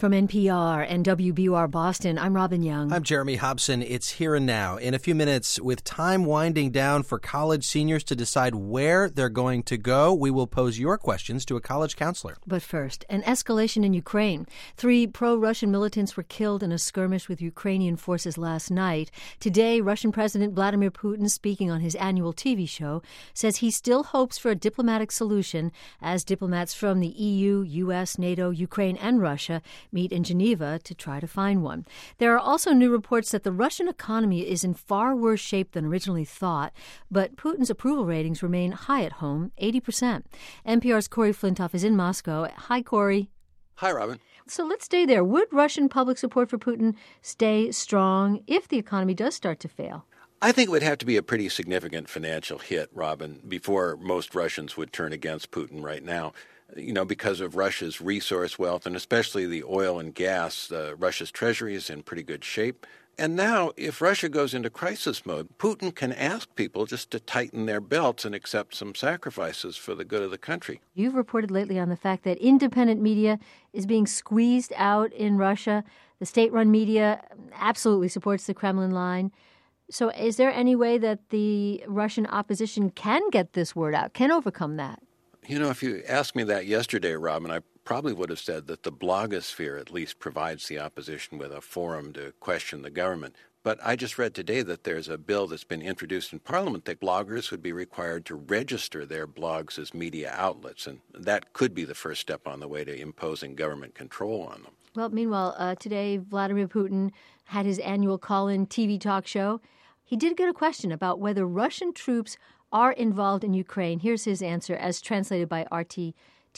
From NPR and WBUR Boston, I'm Robin Young. I'm Jeremy Hobson. It's Here and Now. In a few minutes, with time winding down for college seniors to decide where they're going to go, we will pose your questions to a college counselor. But first, an escalation in Ukraine. 3 pro-Russian militants were killed in a skirmish with Ukrainian forces last night. Today, Russian President Vladimir Putin, speaking on his annual TV show, says he still hopes for a diplomatic solution as diplomats from the EU, U.S., NATO, Ukraine, and Russia meet in Geneva to try to find one. There are also new reports that the Russian economy is in far worse shape than originally thought, but Putin's approval ratings remain high at home, 80%. NPR's Corey Flintoff is in Moscow. Hi, Corey. Hi, Robin. So let's stay there. Would Russian public support for Putin stay strong if the economy does start to fail? I think it would have to be a pretty significant financial hit, Robin, before most Russians would turn against Putin right now. Because of Russia's resource wealth, and especially the oil and gas, Russia's treasury is in pretty good shape. And now, if Russia goes into crisis mode, Putin can ask people just to tighten their belts and accept some sacrifices for the good of the country. You've reported lately on the fact that independent media is being squeezed out in Russia. The state-run media absolutely supports the Kremlin line. So is there any way that the Russian opposition can get this word out, can overcome that? If you asked me that yesterday, Robin, I probably would have said that the blogosphere at least provides the opposition with a forum to question the government. But I just read today that there's a bill that's been introduced in Parliament that bloggers would be required to register their blogs as media outlets, and that could be the first step on the way to imposing government control on them. Well, meanwhile, today Vladimir Putin had his annual call-in TV talk show. He did get a question about whether Russian troops are involved in Ukraine. Here's his answer as translated by RT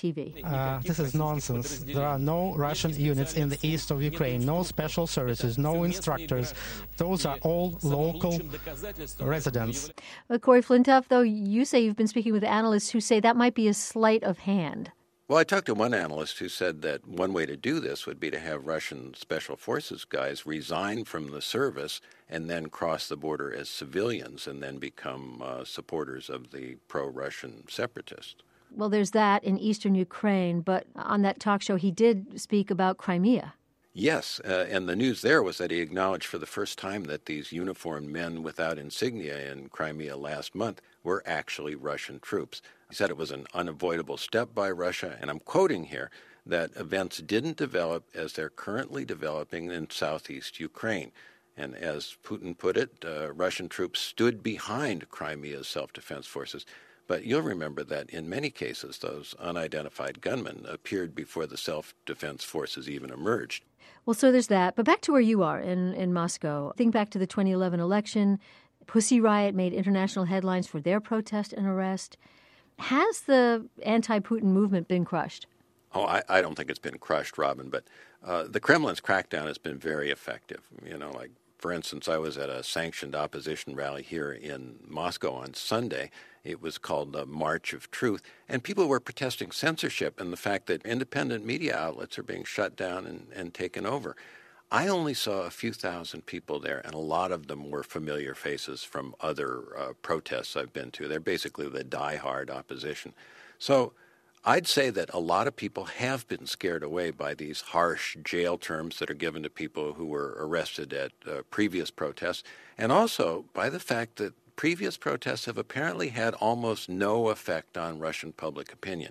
TV. This is nonsense. There are no Russian units in the east of Ukraine, no special services, no instructors. Those are all local residents. Corey Flintoff, though, you say you've been speaking with analysts who say that might be a sleight of hand. Well, I talked to one analyst who said that one way to do this would be to have Russian special forces guys resign from the service and then cross the border as civilians and then become supporters of the pro-Russian separatists. Well, there's that in eastern Ukraine, but on that talk show he did speak about Crimea. Yes, and the news there was that he acknowledged for the first time that these uniformed men without insignia in Crimea last month were actually Russian troops. He said it was an unavoidable step by Russia, and I'm quoting here, that events didn't develop as they're currently developing in southeast Ukraine. And as Putin put it, Russian troops stood behind Crimea's self-defense forces. But you'll remember that in many cases, those unidentified gunmen appeared before the self-defense forces even emerged. Well, so there's that. But back to where you are in Moscow. Think back to the 2011 election. Pussy Riot made international headlines for their protest and arrest. Has the anti-Putin movement been crushed? Oh, I don't think it's been crushed, Robin, but the Kremlin's crackdown has been very effective. For instance, I was at a sanctioned opposition rally here in Moscow on Sunday. It was called the March of Truth, and people were protesting censorship and the fact that independent media outlets are being shut down and taken over. I only saw a few thousand people there, and a lot of them were familiar faces from other protests I've been to. They're basically the diehard opposition. So I'd say that a lot of people have been scared away by these harsh jail terms that are given to people who were arrested at previous protests, and also by the fact that previous protests have apparently had almost no effect on Russian public opinion.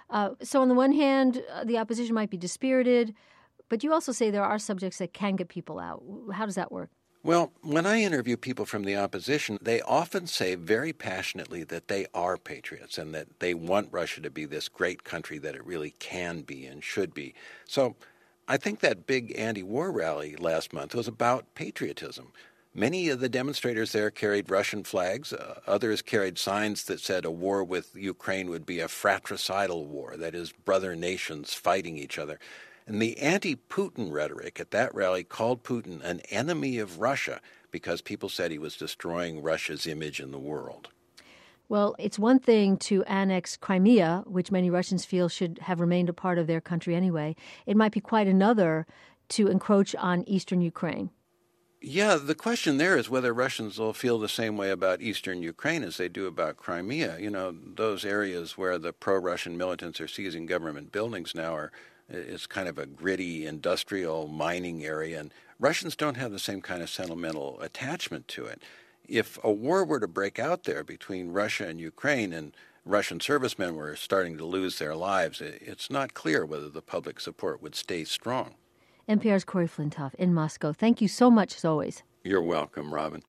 So on the one hand, the opposition might be dispirited, but you also say there are subjects that can get people out. How does that work? Well, when I interview people from the opposition, they often say very passionately that they are patriots and that they want Russia to be this great country that it really can be and should be. So I think that big anti-war rally last month was about patriotism. Many of the demonstrators there carried Russian flags. Others carried signs that said a war with Ukraine would be a fratricidal war, that is, brother nations fighting each other. And the anti-Putin rhetoric at that rally called Putin an enemy of Russia because people said he was destroying Russia's image in the world. Well, it's one thing to annex Crimea, which many Russians feel should have remained a part of their country anyway. It might be quite another to encroach on eastern Ukraine. Yeah, the question there is whether Russians will feel the same way about eastern Ukraine as they do about Crimea. Those areas where the pro-Russian militants are seizing government buildings now are It's kind of a gritty industrial mining area, and Russians don't have the same kind of sentimental attachment to it. If a war were to break out there between Russia and Ukraine and Russian servicemen were starting to lose their lives, it's not clear whether the public support would stay strong. NPR's Corey Flintoff in Moscow. Thank you so much, as always. You're welcome, Robin.